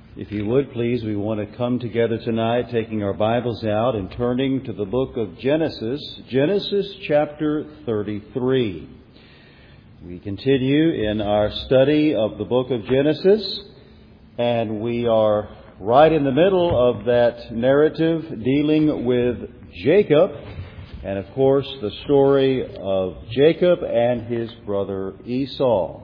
If you would, please, we want to come together tonight, taking our Bibles out and turning to the book of Genesis, Genesis chapter 33. We continue in our study of the book of Genesis, and we are right in the middle of that narrative dealing with Jacob, and of course the story of Jacob and his brother Esau.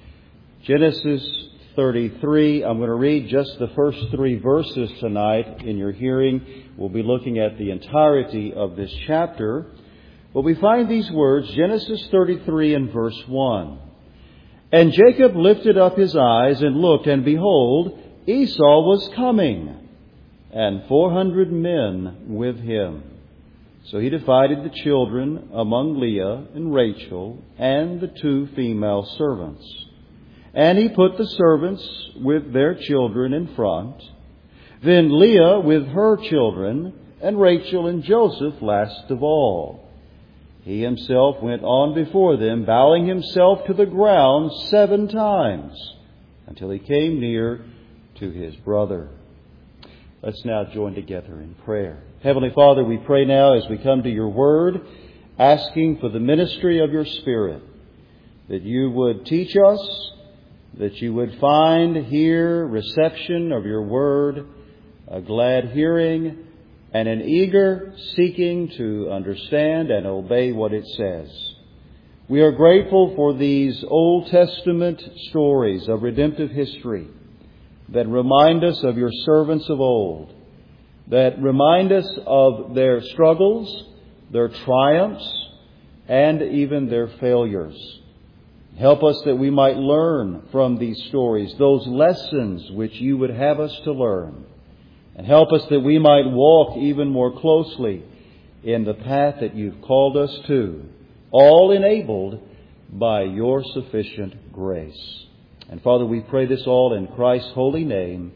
Genesis 33. I'm going to read just the first 3 verses tonight in your hearing. We'll be looking at the entirety of this chapter. But we find these words, Genesis 33 and verse 1. And Jacob lifted up his eyes and looked, and behold, Esau was coming, and 400 men with him. So he divided the children among Leah and Rachel and the 2 female servants. And he put the servants with their children in front, then Leah with her children, and Rachel and Joseph last of all. He himself went on before them, bowing himself to the ground 7 times, until he came near to his brother. Let's now join together in prayer. Heavenly Father, we pray now as we come to your word, asking for the ministry of your Spirit, that you would teach us, that you would find here reception of your word, a glad hearing, and an eager seeking to understand and obey what it says. We are grateful for these Old Testament stories of redemptive history that remind us of your servants of old, that remind us of their struggles, their triumphs, and even their failures. Help us that we might learn from these stories those lessons which you would have us to learn. And help us that we might walk even more closely in the path that you've called us to, all enabled by your sufficient grace. And Father, we pray this all in Christ's holy name.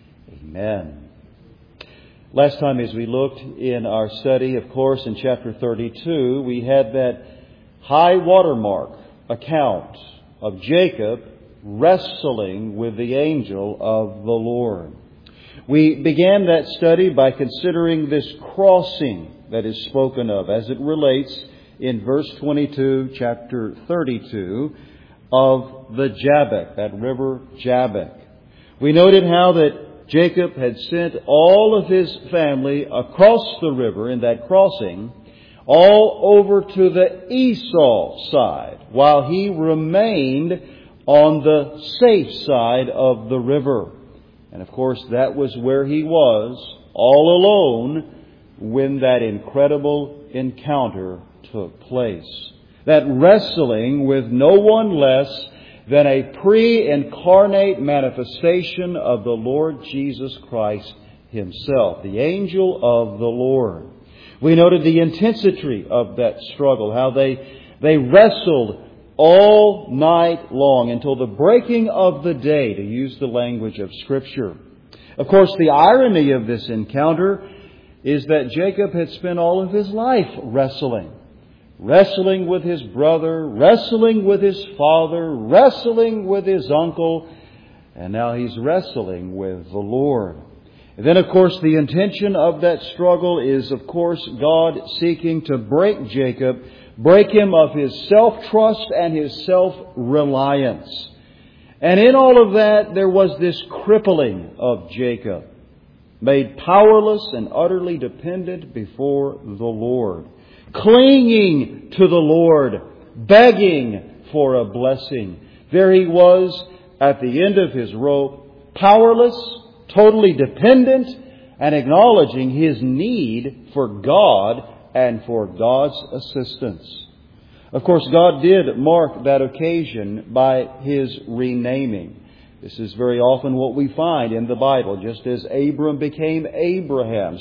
Amen. Last time as we looked in our study, of course, in chapter 32, we had that high watermark account of Jacob wrestling with the angel of the Lord. We began that study by considering this crossing that is spoken of as it relates in verse 22, chapter 32, of the Jabbok, that river Jabbok. We noted how that Jacob had sent all of his family across the river in that crossing, all over to the Esau side, while he remained on the safe side of the river. And of course, that was where he was, all alone, when that incredible encounter took place. That wrestling with no one less than a pre-incarnate manifestation of the Lord Jesus Christ himself, the angel of the Lord. We noted the intensity of that struggle, how they wrestled all night long until the breaking of the day, to use the language of Scripture. Of course, the irony of this encounter is that Jacob had spent all of his life wrestling with his brother, wrestling with his father, wrestling with his uncle, and now he's wrestling with the Lord. And then, of course, the intention of that struggle is, of course, God seeking to break Jacob, break him of his self-trust and his self-reliance. And in all of that, there was this crippling of Jacob, made powerless and utterly dependent before the Lord, clinging to the Lord, begging for a blessing. There he was at the end of his rope, powerless, totally dependent, and acknowledging his need for God and for God's assistance. Of course, God did mark that occasion by his renaming. This is very often what we find in the Bible. Just as Abram became Abraham,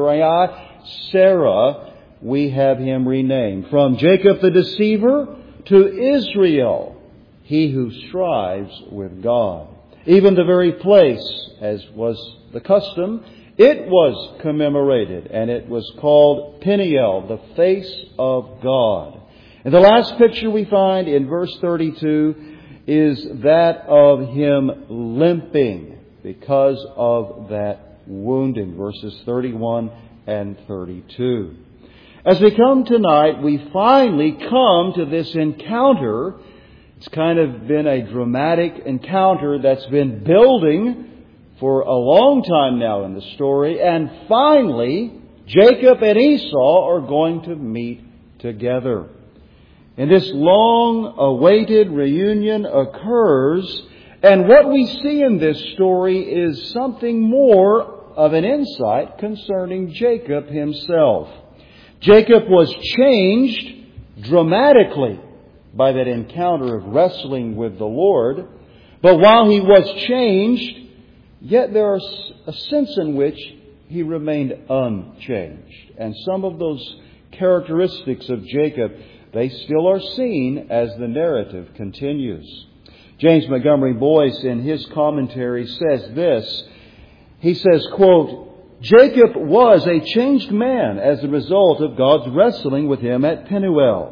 Sarah, we have him renamed. From Jacob the deceiver to Israel, he who strives with God. Even the very place, as was the custom, it was commemorated, and it was called Peniel, the face of God. And the last picture we find in verse 32 is that of him limping. because of that wounding. Verses 31 and 32. As we come tonight, we finally come to this encounter. It's kind of been a dramatic encounter that's been building for a long time now in the story. And finally, Jacob and Esau are going to meet together. And this long-awaited reunion occurs. And what we see in this story is something more of an insight concerning Jacob himself. Jacob was changed dramatically by that encounter of wrestling with the Lord. But while he was changed, yet there is a sense in which he remained unchanged. And some of those characteristics of Jacob, they still are seen as the narrative continues. James Montgomery Boyce, in his commentary, says this. He says, quote, Jacob was a changed man as a result of God's wrestling with him at Penuel.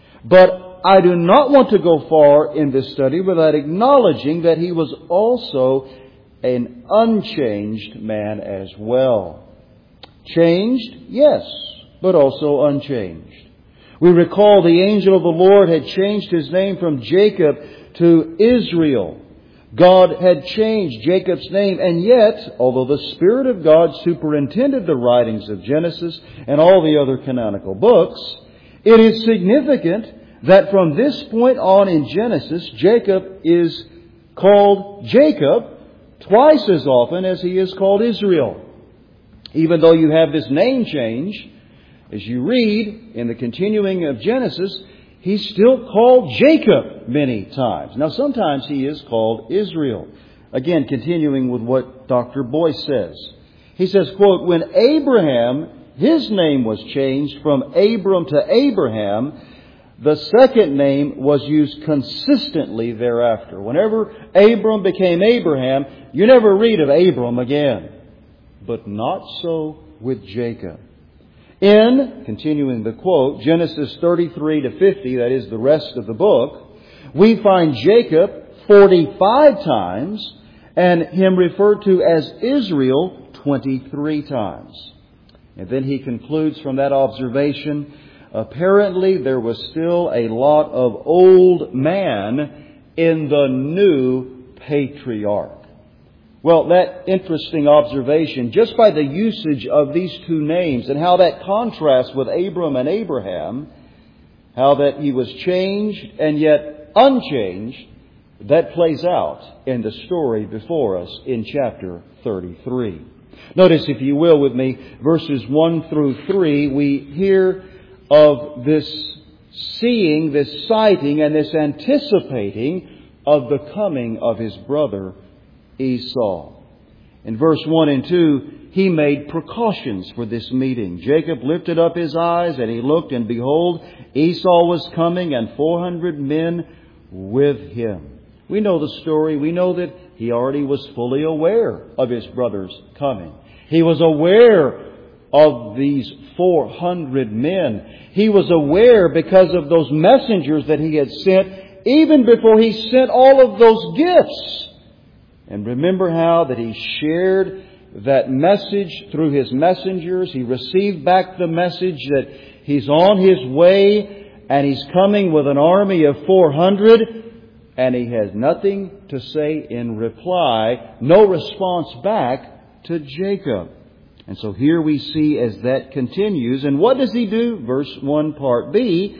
But I do not want to go far in this study without acknowledging that he was also an unchanged man as well. Changed, yes, but also unchanged. We recall the angel of the Lord had changed his name from Jacob to Israel. God had changed Jacob's name, and yet, although the Spirit of God superintended the writings of Genesis and all the other canonical books, it is significant that from this point on in Genesis, Jacob is called Jacob twice as often as he is called Israel. Even though you have this name change, as you read in the continuing of Genesis, he's still called Jacob many times. Now, sometimes he is called Israel. Again, continuing with what Dr. Boyce says. He says, quote, when Abraham, his name was changed from Abram to Abraham, the second name was used consistently thereafter. Whenever Abram became Abraham, you never read of Abram again. But not so with Jacob. In, continuing the quote, Genesis 33 to 50, that is the rest of the book, we find Jacob 45 times and him referred to as Israel 23 times. And then he concludes from that observation, apparently there was still a lot of old man in the new patriarch. Well, that interesting observation, just by the usage of these two names and how that contrasts with Abram and Abraham, how that he was changed and yet unchanged, that plays out in the story before us in chapter 33. Notice, if you will, with me, verses 1 through 3, we hear of this seeing, this sighting, and this anticipating of the coming of his brother Esau. In verse 1 and 2, he made precautions for this meeting. Jacob lifted up his eyes, and he looked, and behold, Esau was coming, and 400 men with him. We know the story. We know that he already was fully aware of his brother's coming. He was aware of these 400 men. He was aware because of those messengers that he had sent, even before he sent all of those gifts. And remember how that he shared that message through his messengers. He received back the message that he's on his way and he's coming with an army of 400, and he has nothing to say in reply, no response back to Jacob. And so here we see as that continues. And what does he do? Verse 1, part B.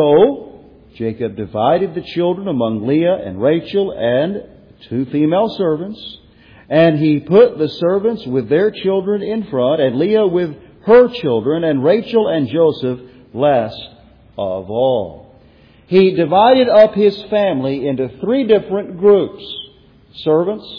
So Jacob divided the children among Leah and Rachel and 2 female servants, and he put the servants with their children in front, and Leah with her children, and Rachel and Joseph last of all. He divided up his family into 3 different groups: servants,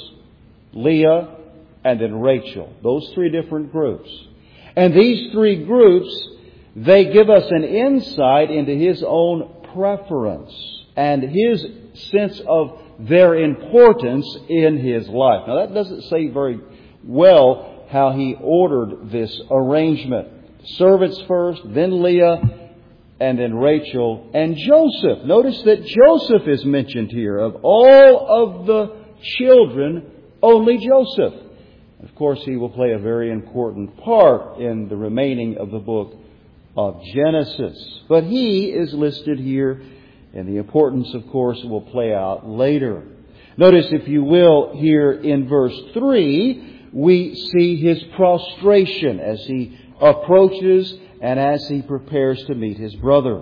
Leah, and then Rachel. Those 3 different groups. And these 3 groups, they give us an insight into his own preference and his sense of their importance in his life. Now, that doesn't say very well how he ordered this arrangement. Servants first, then Leah, and then Rachel and Joseph. Notice that Joseph is mentioned here. Of all of the children only Joseph. Of course, he will play a very important part in the remaining of the book of Genesis. But he is listed here, and the importance, of course, will play out later. Notice, if you will, here in verse 3, we see his prostration as he approaches and as he prepares to meet his brother.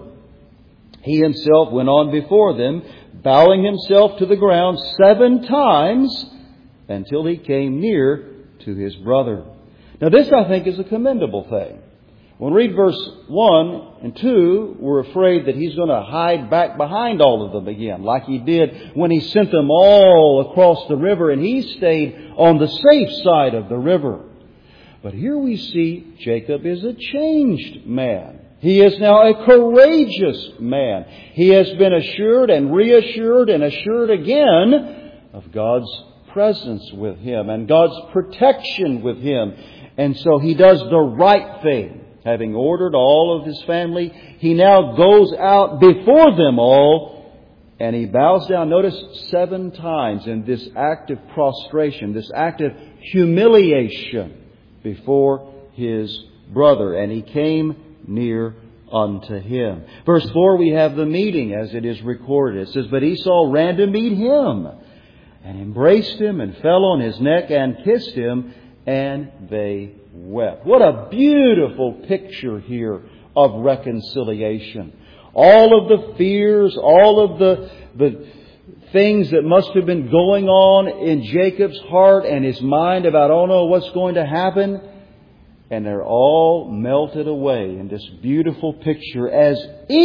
He himself went on before them, bowing himself to the ground 7 times until he came near to his brother. Now this, I think, is a commendable thing. When we read verse 1 and 2, we're afraid that he's going to hide back behind all of them again, like he did when he sent them all across the river and he stayed on the safe side of the river. But here we see Jacob is a changed man. He is now a courageous man. He has been assured and reassured and assured again of God's presence with him and God's protection with him. And so he does the right thing. Having ordered all of his family, he now goes out before them all and he bows down, notice, 7 times in this act of prostration, this act of humiliation before his brother. And he came near unto him. Verse 4, we have the meeting as it is recorded. It says, "But Esau ran to meet him and embraced him and fell on his neck and kissed him, and they wept." What a beautiful picture here of reconciliation. All of the fears, all of the things that must have been going on in Jacob's heart and his mind about, oh no, what's going to happen? And they're all melted away in this beautiful picture as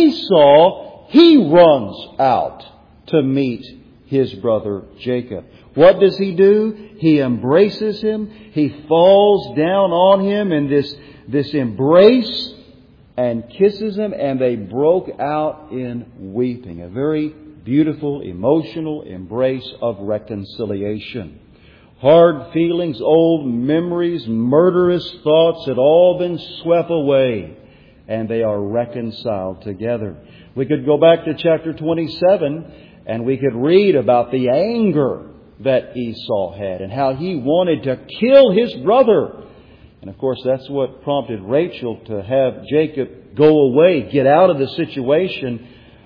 Esau, he runs out to meet his brother Jacob. What does he do? He embraces him. He falls down on him in this embrace and kisses him, and they broke out in weeping. A very beautiful, emotional embrace of reconciliation. Hard feelings, old memories, murderous thoughts had all been swept away, and they are reconciled together. We could go back to chapter 27, and we could read about the anger that Esau had and how he wanted to kill his brother. And of course, that's what prompted Rachel to have Jacob go away, get out of the situation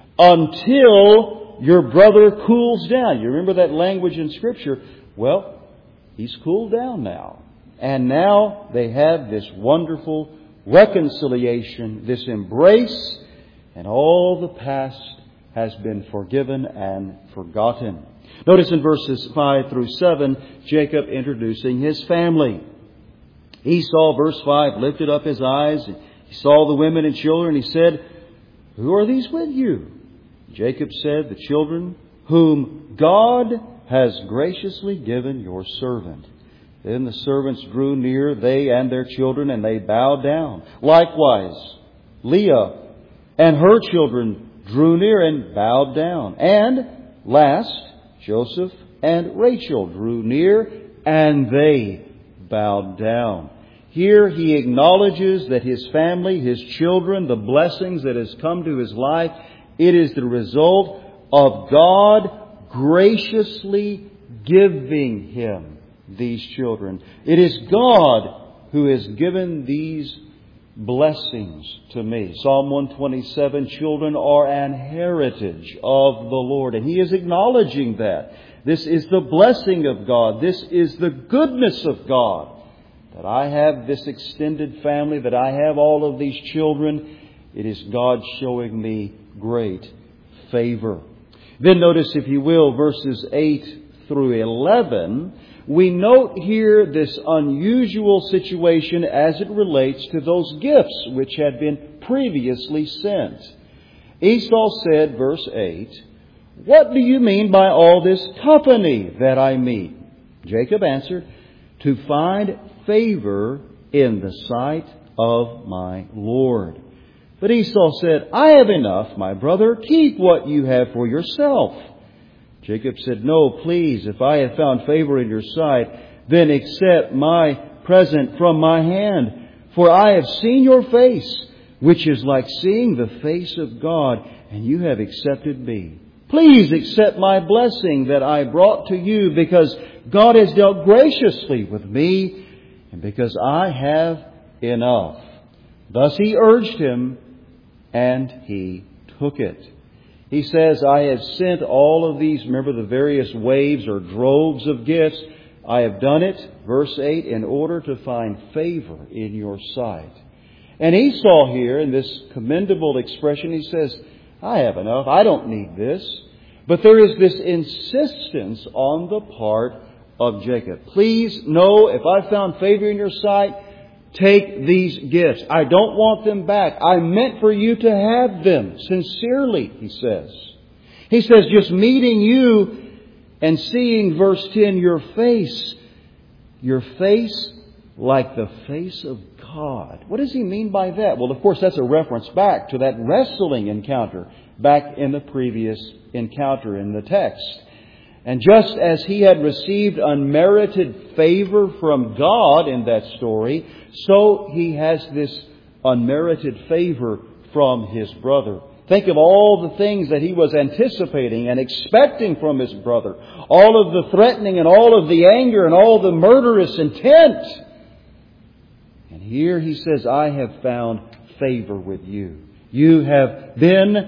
until your brother cools down. You remember that language in Scripture? Well, he's cooled down now. And now they have this wonderful reconciliation, this embrace, and all the past has been forgiven and forgotten. Notice in verses 5 through 7, Jacob introducing his family. Esau, verse 5, lifted up his eyes. He saw the women and children. He said, "Who are these with you?" Jacob said, "The children whom God has graciously given your servant." Then the servants drew near, they and their children, and they bowed down. Likewise, Leah and her children drew near and bowed down. And last, Joseph and Rachel drew near, and they bowed down. Here he acknowledges that his family, his children, the blessings that has come to his life, it is the result of God graciously giving him these children. It is God who has given these blessings to me. Psalm 127, children are an heritage of the Lord. And he is acknowledging that. This is the blessing of God. This is the goodness of God. That I have this extended family, that I have all of these children. It is God showing me great favor. Then notice, if you will, verses 8 through 11. We note here this unusual situation as it relates to those gifts which had been previously sent. Esau said, verse 8, "What do you mean by all this company that I meet?" Jacob answered, "To find favor in the sight of my Lord." But Esau said, "I have enough, my brother. Keep what you have for yourself." Jacob said, "No, please, if I have found favor in your sight, then accept my present from my hand. For I have seen your face, which is like seeing the face of God, and you have accepted me. Please accept my blessing that I brought to you, because God has dealt graciously with me and because I have enough." Thus he urged him, and he took it. He says, "I have sent all of these," remember the various waves or droves of gifts. "I have done it," verse 8, "in order to find favor in your sight." And Esau here, in this commendable expression, he says, "I have enough. I don't need this." But there is this insistence on the part of Jacob. "Please, no, if I found favor in your sight, take these gifts. I don't want them back. I meant for you to have them sincerely," he says. He says, just meeting you and seeing, verse 10, your face like the face of God. What does he mean by that? Well, of course, that's a reference back to that wrestling encounter back in the previous encounter in the text. And just as he had received unmerited favor from God in that story, so he has this unmerited favor from his brother. Think of all the things that he was anticipating and expecting from his brother. All of the threatening and all of the anger and all the murderous intent. And here he says, "I have found favor with you. You have been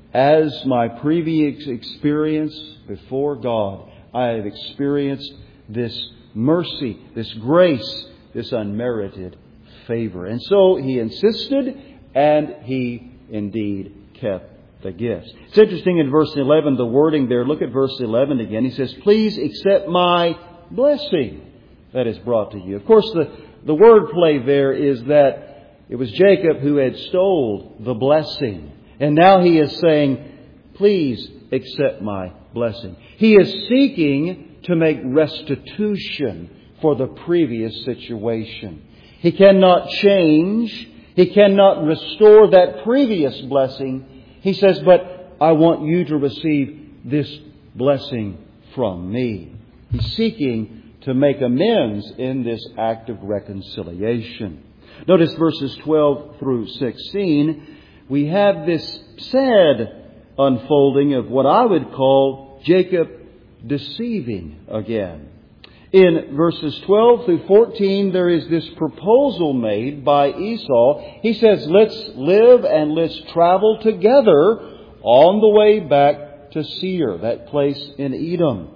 as my previous experience before God. I have experienced this mercy, this grace, this unmerited favor." And so he insisted, and he indeed kept the gifts. It's interesting in verse 11, the wording there. Look at verse 11 again. He says, "Please accept my blessing that is brought to you." Of course, the word play there is that it was Jacob who had stole the blessing. And now he is saying, "Please accept my blessing." He is seeking to make restitution for the previous situation. He cannot change. He cannot restore that previous blessing. He says, "But I want you to receive this blessing from me." He's seeking to make amends in this act of reconciliation. Notice verses 12 through 16. We have this sad unfolding of what I would call Jacob deceiving again. In verses 12 through 14, there is this proposal made by Esau. He says, "Let's live and let's travel together on the way back to Seir," that place in Edom.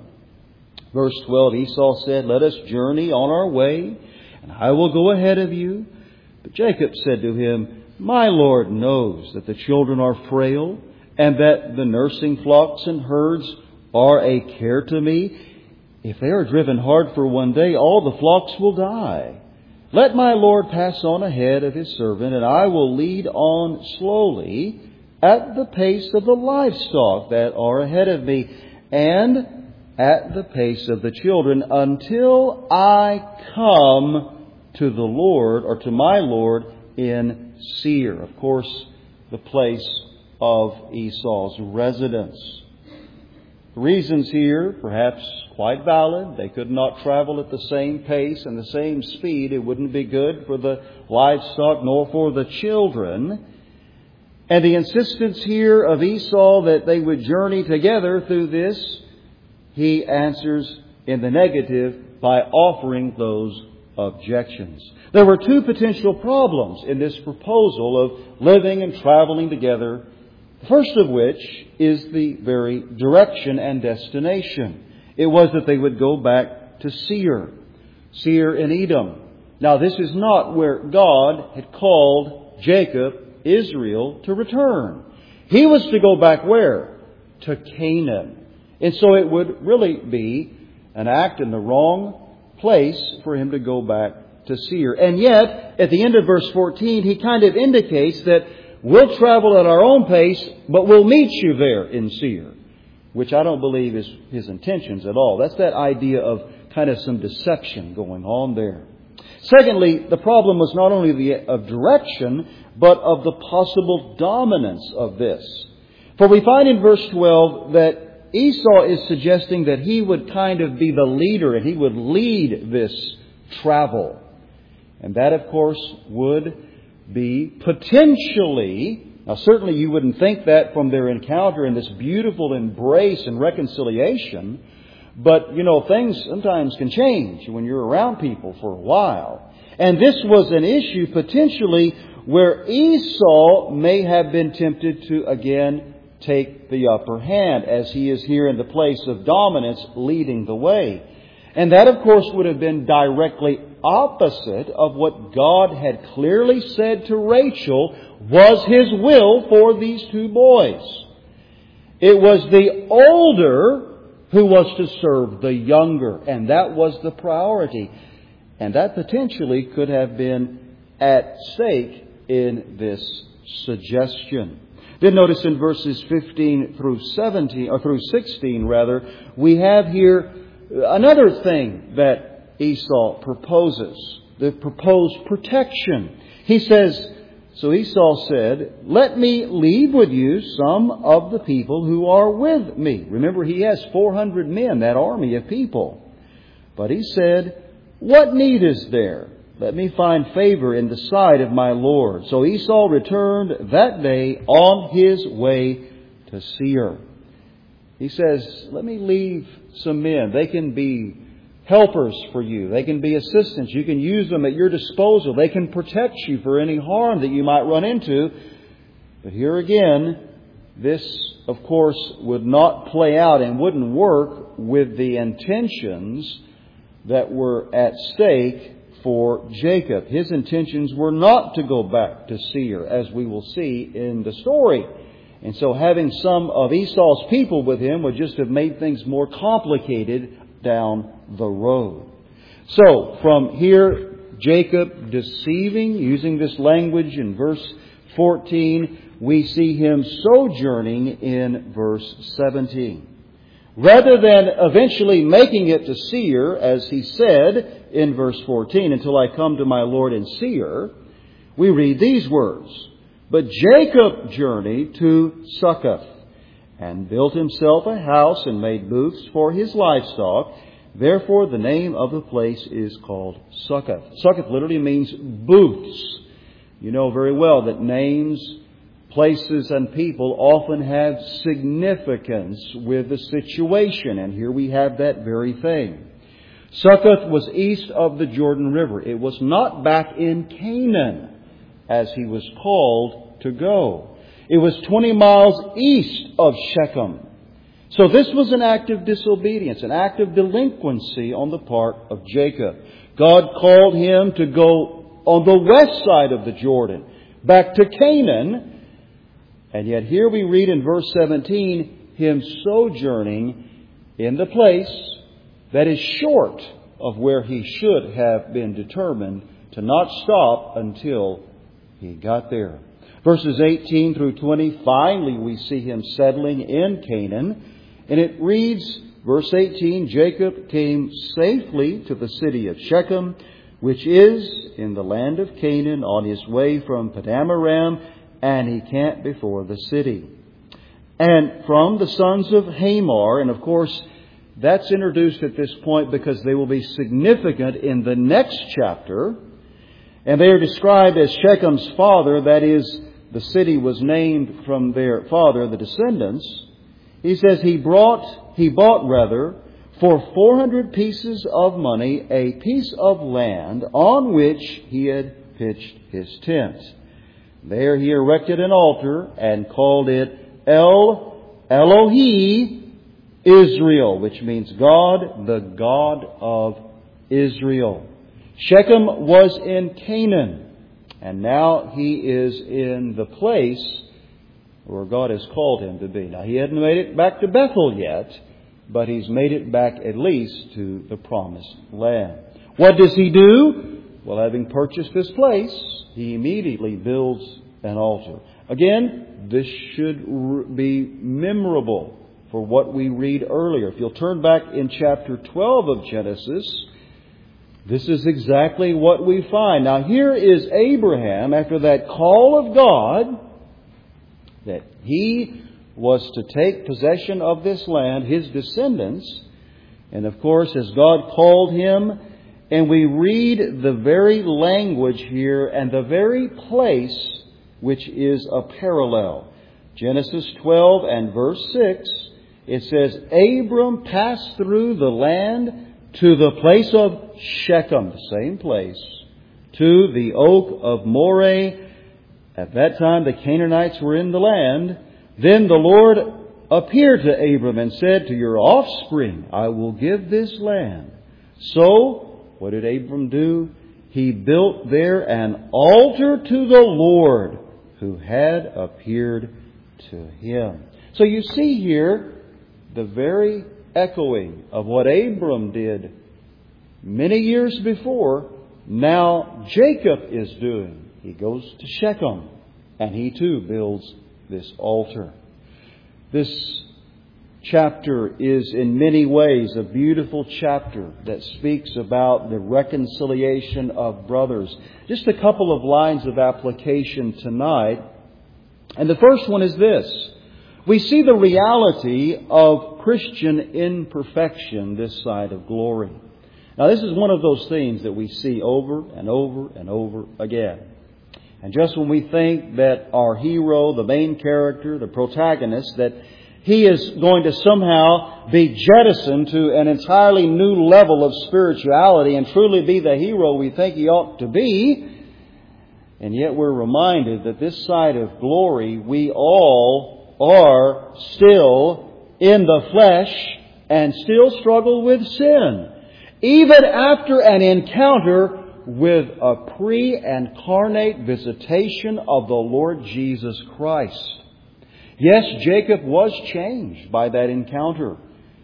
Verse 12, Esau said, "Let us journey on our way, and I will go ahead of you." But Jacob said to him, "My Lord knows that the children are frail, and that the nursing flocks and herds are a care to me. If they are driven hard for one day, all the flocks will die. Let my Lord pass on ahead of his servant, and I will lead on slowly at the pace of the livestock that are ahead of me, and at the pace of the children, until I come to the Lord, or to my Lord, in Seir." Of course, the place of Esau's residence. The reasons here, perhaps quite valid. They could not travel at the same pace and the same speed. It wouldn't be good for the livestock nor for the children. And the insistence here of Esau that they would journey together through this, he answers in the negative by offering those objections. There were two potential problems in this proposal of living and traveling together. The first of which is the very direction and destination. It was that they would go back to Seir in Edom. Now, this is not where God had called Jacob, Israel, to return. He was to go back where? To Canaan. And so it would really be an act in the wrong place for him to go back to Seir. And yet, at the end of verse 14, he kind of indicates that we'll travel at our own pace, but we'll meet you there in Seir, which I don't believe is his intentions at all. That's that idea of kind of some deception going on there. Secondly, the problem was not only of direction, but of the possible dominance of this. For we find in verse 12 that Esau is suggesting that he would kind of be the leader and he would lead this travel. And that, of course, would be potentially Now, certainly you wouldn't think that from their encounter in this beautiful embrace and reconciliation, but, things sometimes can change when you're around people for a while. And this was an issue potentially where Esau may have been tempted to again take the upper hand, as he is here in the place of dominance leading the way. And that, of course, would have been directly opposite of what God had clearly said to Rachel was His will for these two boys. It was the older who was to serve the younger, and that was the priority. And that potentially could have been at stake in this suggestion. Then notice in verses 15 through 17, or through 16 rather, we have here another thing that Esau proposes, the proposed protection. He says, so Esau said, "Let me leave with you some of the people who are with me." Remember, he has 400 men, that army of people. But he said, "What need is there? Let me find favor in the sight of my Lord." So Esau returned that day on his way to Seir. He says, let me leave some men. They can be helpers for you. They can be assistants. You can use them at your disposal. They can protect you for any harm that you might run into. But here again, this, of course, would not play out and wouldn't work with the intentions that were at stake for Jacob. His intentions were not to go back to Seir, as we will see in the story. And so having some of Esau's people with him would just have made things more complicated down the road. So, from here, Jacob deceiving, using this language in verse 14, we see him sojourning in verse 17. Rather than eventually making it to Seir, as he said in verse 14, "Until I come to my Lord in Seir," we read these words, "But Jacob journeyed to Succoth, and built himself a house and made booths for his livestock. Therefore the name of the place is called Succoth." Succoth literally means booths. You know very well that names, places, and people often have significance with the situation. And here we have that very thing. Succoth was east of the Jordan River. It was not back in Canaan, as he was called to go. It was 20 miles east of Shechem. So this was an act of disobedience, an act of delinquency on the part of Jacob. God called him to go on the west side of the Jordan, back to Canaan. And yet here we read in verse 17, him sojourning in the place that is short of where he should have been determined to not stop until he got there. Verses 18 through 20, finally we see him settling in Canaan. And it reads, verse 18, "Jacob came safely to the city of Shechem, which is in the land of Canaan, on his way from Paddan-aram, and he camped before the city. And from the sons of Hamor," and of course that's introduced at this point because they will be significant in the next chapter. And they are described as Shechem's father, that is, the city was named from their father, the descendants. He says he bought for 400 pieces of money a piece of land on which he had pitched his tent. There he erected an altar and called it El Elohe Israel, which means God, the God of Israel. Shechem was in Canaan, and now he is in the place where God has called him to be. Now, he hadn't made it back to Bethel yet, but he's made it back at least to the promised land. What does he do? Well, having purchased this place, he immediately builds an altar. Again, this should be memorable for what we read earlier. If you'll turn back in chapter 12 of Genesis, this is exactly what we find. Now, here is Abraham, after that call of God, that he was to take possession of this land, his descendants. And of course, as God called him, and we read the very language here and the very place which is a parallel. Genesis 12 and verse 6, it says, Abram passed through the land to the place of Shechem, the same place, to the oak of Moreh. At that time the Canaanites were in the land. Then the Lord appeared to Abram and said, to your offspring I will give this land. So, what did Abram do? He built there an altar to the Lord who had appeared to him. So you see here the very echoing of what Abram did many years before, now Jacob is doing. He goes to Shechem and he too builds this altar. This chapter is in many ways a beautiful chapter that speaks about the reconciliation of brothers. Just a couple of lines of application tonight. And the first one is this. We see the reality of Christian imperfection this side of glory. Now, this is one of those themes that we see over and over and over again. And just when we think that our hero, the main character, the protagonist, that he is going to somehow be jettisoned to an entirely new level of spirituality and truly be the hero we think he ought to be, and yet we're reminded that this side of glory, we all are still in the flesh and still struggle with sin. Even after an encounter with a pre-incarnate visitation of the Lord Jesus Christ. Yes, Jacob was changed by that encounter,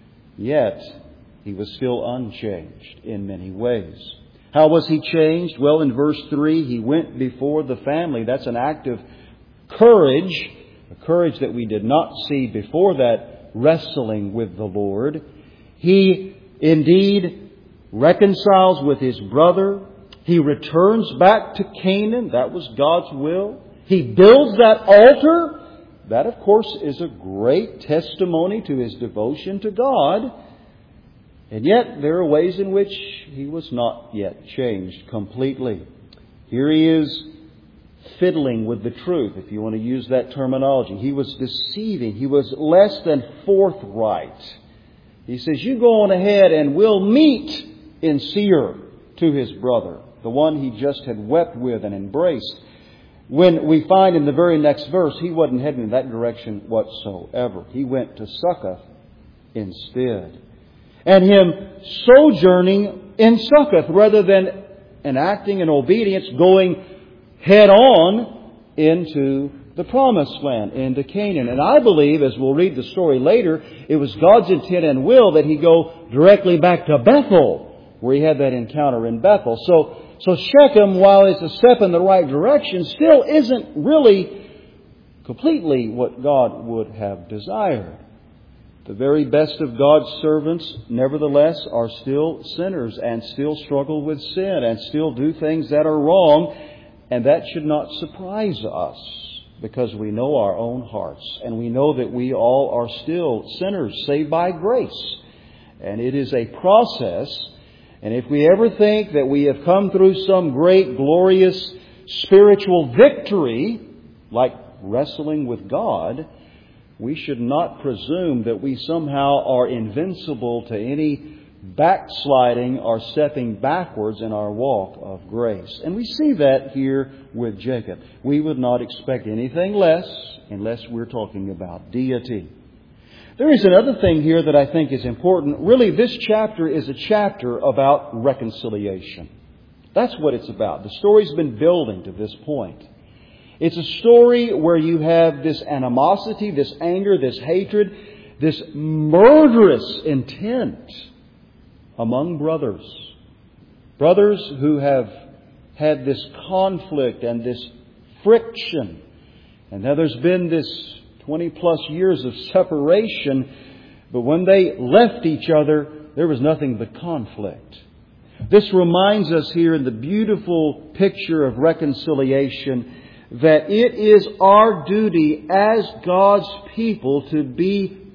yet he was still unchanged in many ways. How was he changed? Well, in verse 3, he went before the family. That's an act of courage, a courage that we did not see before that wrestling with the Lord. He indeed reconciles with his brother. He returns back to Canaan. That was God's will. He builds that altar. That, of course, is a great testimony to his devotion to God. And yet, there are ways in which he was not yet changed completely. Here he is fiddling with the truth, if you want to use that terminology. He was deceiving. He was less than forthright. He says, you go on ahead and we'll meet in Seir, to his brother, the one he just had wept with and embraced. When we find in the very next verse, he wasn't heading in that direction whatsoever. He went to Succoth instead. And him sojourning in Succoth rather than enacting in obedience, going head on into the promised land, into Canaan. And I believe, as we'll read the story later, it was God's intent and will that he go directly back to Bethel, where he had that encounter in Bethel. So Shechem, while it's a step in the right direction, still isn't really completely what God would have desired. The very best of God's servants, nevertheless, are still sinners and still struggle with sin and still do things that are wrong. And that should not surprise us, because we know our own hearts and we know that we all are still sinners saved by grace. And it is a process. And if we ever think that we have come through some great, glorious spiritual victory, like wrestling with God, we should not presume that we somehow are invincible to any backsliding or stepping backwards in our walk of grace. And we see that here with Jacob. We would not expect anything less unless we're talking about deity. There is another thing here that I think is important. Really, this chapter is a chapter about reconciliation. That's what it's about. The story's been building to this point. It's a story where you have this animosity, this anger, this hatred, this murderous intent among brothers. Brothers who have had this conflict and this friction. And now there's been this 20 plus years of separation, but when they left each other, there was nothing but conflict. This reminds us here in the beautiful picture of reconciliation that it is our duty as God's people to be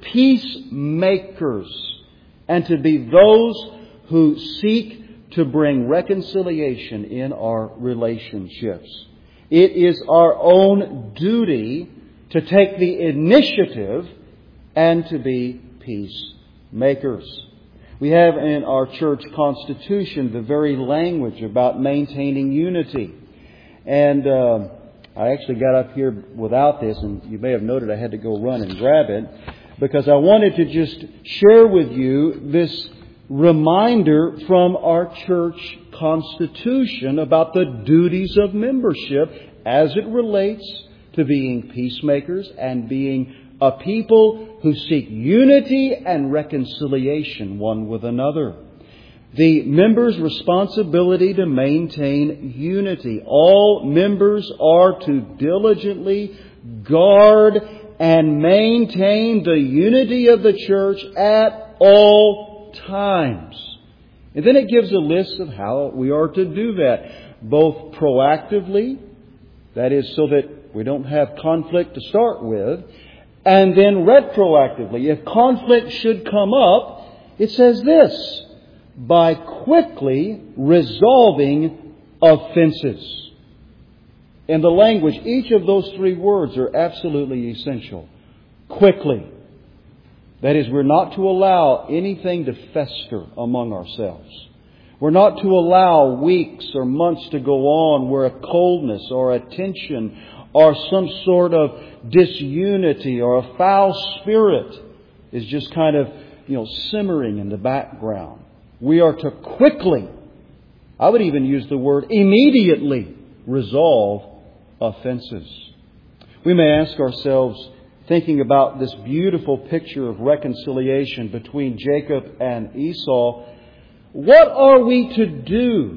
peacemakers and to be those who seek to bring reconciliation in our relationships. It is our own duty to take the initiative and to be peacemakers. We have in our church constitution the very language about maintaining unity. And I actually got up here without this, and you may have noted I had to go run and grab it, because I wanted to just share with you this reminder from our church constitution about the duties of membership as it relates to being peacemakers and being a people who seek unity and reconciliation one with another. The members' responsibility to maintain unity. All members are to diligently guard and maintain the unity of the church at all times. And then it gives a list of how we are to do that, both proactively, that is so that we don't have conflict to start with, and then retroactively. If conflict should come up, it says this, by quickly resolving offenses. In the language, each of those three words are absolutely essential. Quickly. That is, we're not to allow anything to fester among ourselves. We're not to allow weeks or months to go on where a coldness or a tension or some sort of disunity or a foul spirit is just kind of, simmering in the background. We are to quickly, I would even use the word immediately, resolve offenses. We may ask ourselves, thinking about this beautiful picture of reconciliation between Jacob and Esau, what are we to do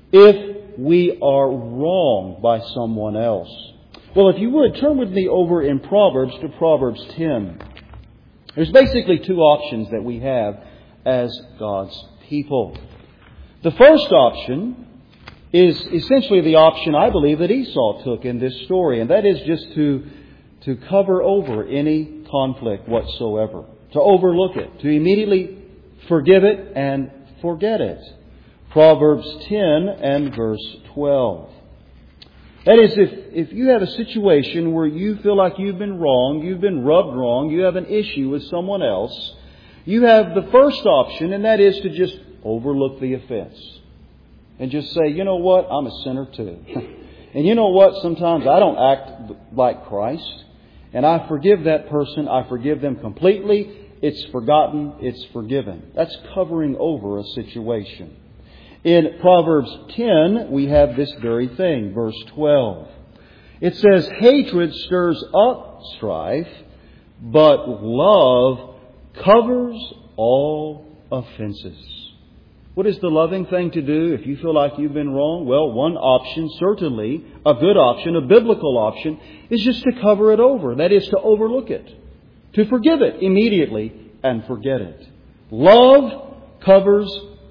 if we are wronged by someone else? Well, if you would, turn with me over in Proverbs to Proverbs 10. There's basically two options that we have as God's people. The first option is essentially the option I believe that Esau took in this story, and that is just to cover over any conflict whatsoever, to overlook it, to immediately forgive it and forget it. Proverbs 10 and verse 12. That is, if you have a situation where you feel like you've been wrong, you've been rubbed wrong, you have an issue with someone else, you have the first option, and that is to just overlook the offense. And just say, you know what, I'm a sinner too. And you know what, sometimes I don't act like Christ. And I forgive that person, I forgive them completely. It's forgotten, it's forgiven. That's covering over a situation. In Proverbs 10, we have this very thing, verse 12. It says, hatred stirs up strife, but love covers all offenses. What is the loving thing to do if you feel like you've been wrong? Well, one option, certainly, a good option, a biblical option, is just to cover it over. That is to overlook it. To forgive it immediately and forget it. Love covers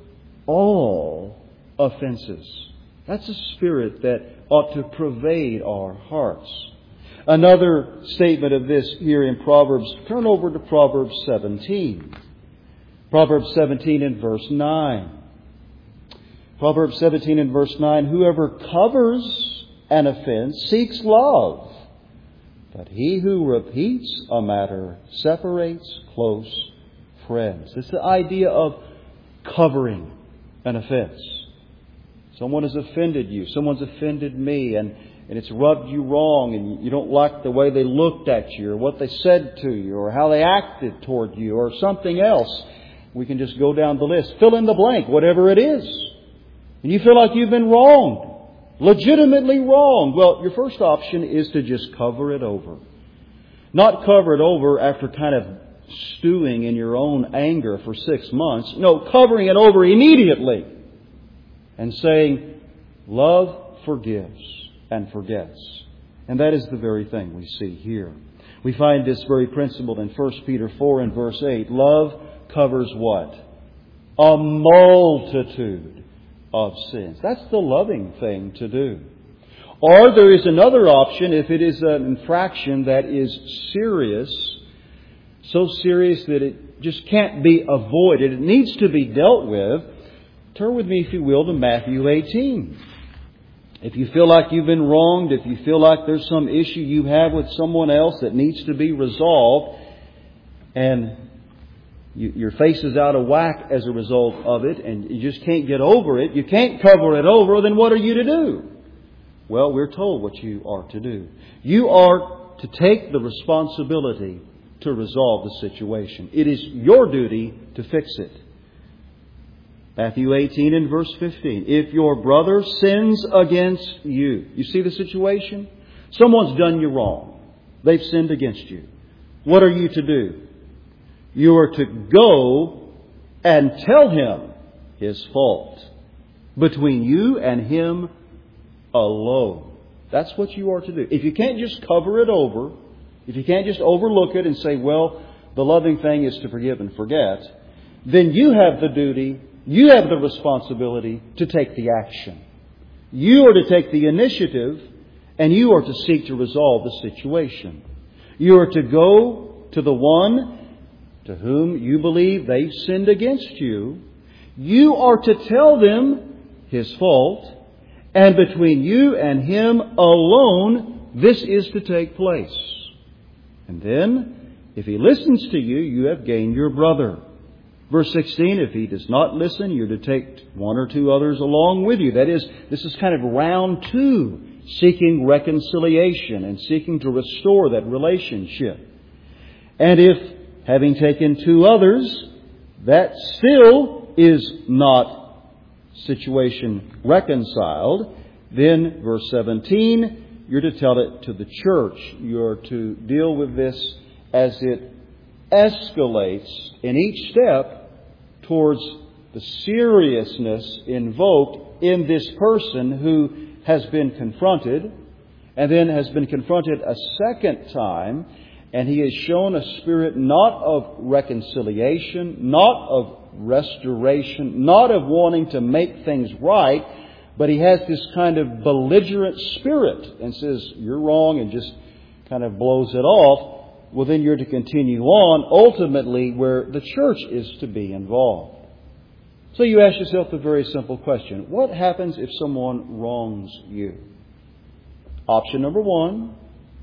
all offenses. That's a spirit that ought to pervade our hearts. Another statement of this here in Proverbs, turn over to Proverbs 17. Proverbs 17 and verse 9. Proverbs 17 and verse 9, whoever covers an offense seeks love, but he who repeats a matter separates close friends. It's the idea of covering an offense. Someone has offended you. Someone's offended me, and it's rubbed you wrong, and you don't like the way they looked at you, or what they said to you, or how they acted toward you, or something else. We can just go down the list. Fill in the blank, whatever it is. And you feel like you've been wronged. Legitimately wronged. Well, your first option is to just cover it over. Not cover it over after kind of stewing in your own anger for 6 months. No, covering it over immediately. And saying, love forgives and forgets. And that is the very thing we see here. We find this very principle in 1 Peter 4 and verse 8. Love covers what? A multitude of sins. That's the loving thing to do. Or there is another option if it is an infraction that is serious, so serious that it just can't be avoided. It needs to be dealt with. Turn with me, if you will, to Matthew 18. If you feel like you've been wronged, if you feel like there's some issue you have with someone else that needs to be resolved, and your face is out of whack as a result of it, and you just can't get over it, you can't cover it over, then what are you to do? Well, we're told what you are to do. You are to take the responsibility to resolve the situation. It is your duty to fix it. Matthew 18 and verse 15. If your brother sins against you. You see the situation? Someone's done you wrong. They've sinned against you. What are you to do? You are to go and tell him his fault between you and him alone. That's what you are to do. If you can't just cover it over, if you can't just overlook it and say, well, the loving thing is to forgive and forget, then you have the duty, you have the responsibility to take the action. You are to take the initiative, and you are to seek to resolve the situation. You are to go to the one to whom you believe they've sinned against you. You are to tell them his fault, and between you and him alone, this is to take place. And then, if he listens to you, you have gained your brother. Verse 16, if he does not listen, you're to take one or two others along with you. That is, this is kind of round 2, seeking reconciliation and seeking to restore that relationship. And if, having taken 2 others, that still is not situation reconciled, then, verse 17, you're to tell it to the church. You're to deal with this as it escalates in each step towards the seriousness invoked in this person who has been confronted and then has been confronted a second time, and he has shown a spirit not of reconciliation, not of restoration, not of wanting to make things right, but he has this kind of belligerent spirit and says, you're wrong, and just kind of blows it off. Well, then you're to continue on, ultimately where the church is to be involved. So you ask yourself the very simple question, what happens if someone wrongs you? Option number 1,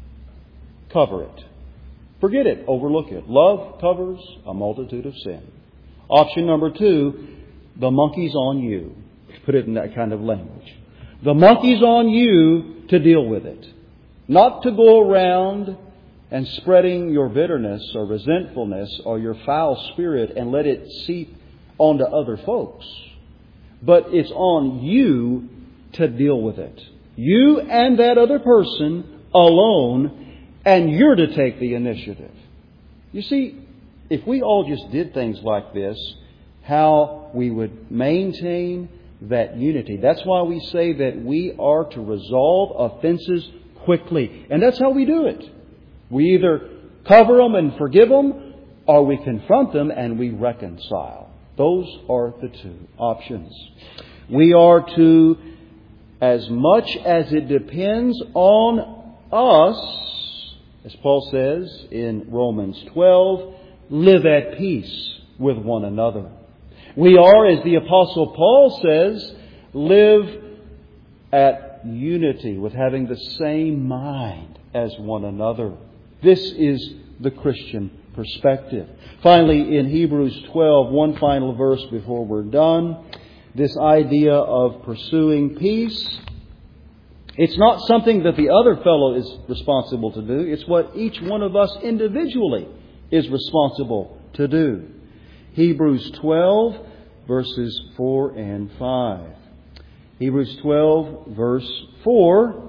cover it. Forget it, overlook it. Love covers a multitude of sin. Option number 2, the monkey's on you. Put it in that kind of language. The monkey's on you to deal with it. Not to go around and spreading your bitterness or resentfulness or your foul spirit and let it seep onto other folks. But it's on you to deal with it. You and that other person alone, and you're to take the initiative. You see, if we all just did things like this, how we would maintain that unity. That's why we say that we are to resolve offenses quickly. And that's how we do it. We either cover them and forgive them, or we confront them and we reconcile. Those are the 2 options. We are to, as much as it depends on us, as Paul says in Romans 12, live at peace with one another. We are, as the Apostle Paul says, live at unity with having the same mind as one another. This is the Christian perspective. Finally, in Hebrews 12, one final verse before we're done, this idea of pursuing peace. It's not something that the other fellow is responsible to do. It's what each one of us individually is responsible to do. Hebrews 12, verses 4 and 5. Hebrews 12, verse 4.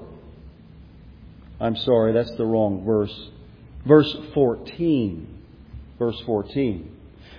I'm sorry, that's the wrong verse. Verse 14. Verse 14.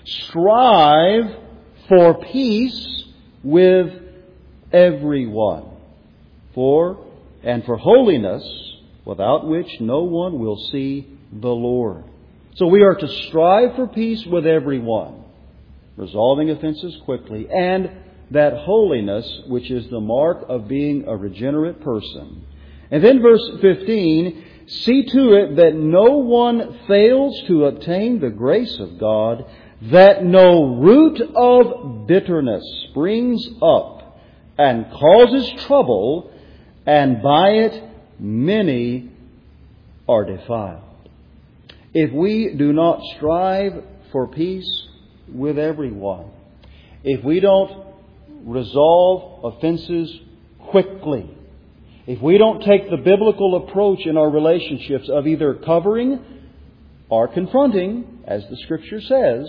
Strive for peace with everyone, for holiness, without which no one will see the Lord. So we are to strive for peace with everyone, resolving offenses quickly, and that holiness, which is the mark of being a regenerate person. And then verse 15, see to it that no one fails to obtain the grace of God, that no root of bitterness springs up and causes trouble, and by it many are defiled. If we do not strive for peace with everyone, if we don't resolve offenses quickly, if we don't take the biblical approach in our relationships of either covering or confronting, as the Scripture says,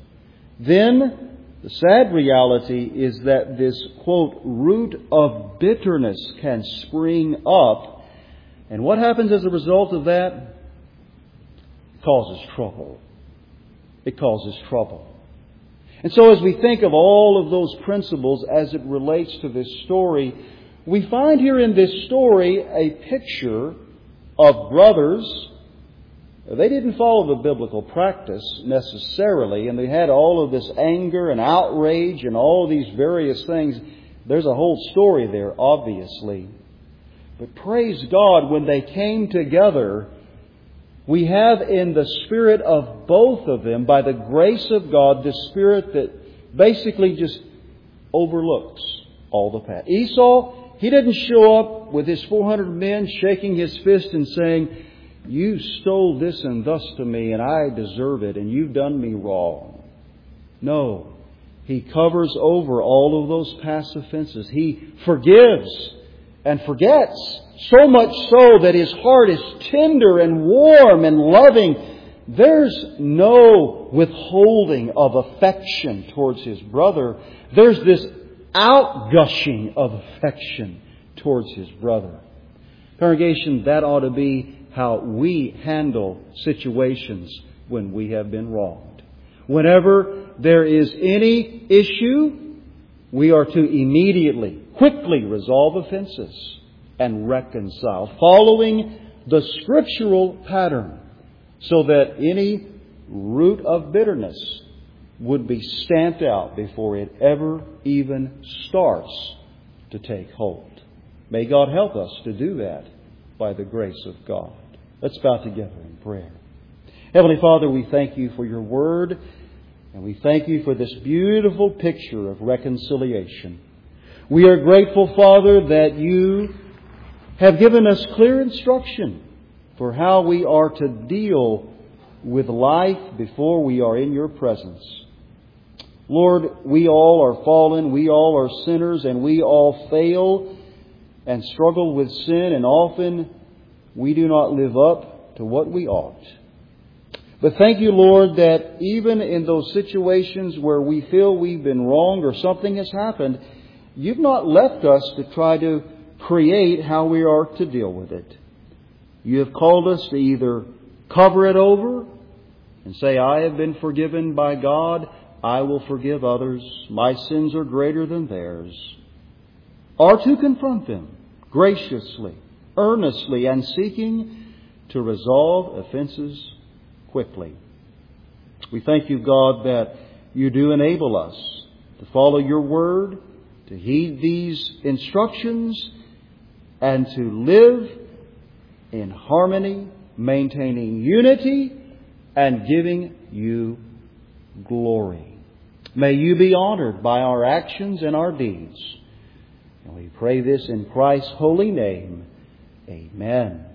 then the sad reality is that this, quote, root of bitterness can spring up. And what happens as a result of that? It causes trouble. It causes trouble. And so as we think of all of those principles as it relates to this story, we find here in this story a picture of brothers. They didn't follow the biblical practice necessarily, and they had all of this anger and outrage and all these various things. There's a whole story there, obviously. But praise God, when they came together, we have in the spirit of both of them, by the grace of God, this spirit that basically just overlooks all the past. Esau, he didn't show up with his 400 men shaking his fist and saying, "You stole this and thus to me, and I deserve it, and you've done me wrong." No. He covers over all of those past offenses. He forgives and forgets, so much so that his heart is tender and warm and loving. There's no withholding of affection towards his brother. There's this outgushing of affection towards his brother. Congregation, that ought to be how we handle situations when we have been wronged. Whenever there is any issue, we are to immediately, quickly resolve offenses and reconcile, following the scriptural pattern, so that any root of bitterness would be stamped out before it ever even starts to take hold. May God help us to do that by the grace of God. Let's bow together in prayer. Heavenly Father, we thank You for Your Word, and we thank You for this beautiful picture of reconciliation. We are grateful, Father, that You have given us clear instruction for how we are to deal with life before we are in Your presence. Lord, we all are fallen, we all are sinners, and we all fail and struggle with sin, and often we do not live up to what we ought. But thank You, Lord, that even in those situations where we feel we've been wronged or something has happened, You've not left us to try to create how we are to deal with it. You have called us to either cover it over and say, "I have been forgiven by God, I will forgive others, my sins are greater than theirs," or to confront them graciously, earnestly, and seeking to resolve offenses quickly. We thank You, God, that You do enable us to follow Your Word, to heed these instructions, and to live in harmony, maintaining unity, and giving You glory. May You be honored by our actions and our deeds. And we pray this in Christ's holy name. Amen.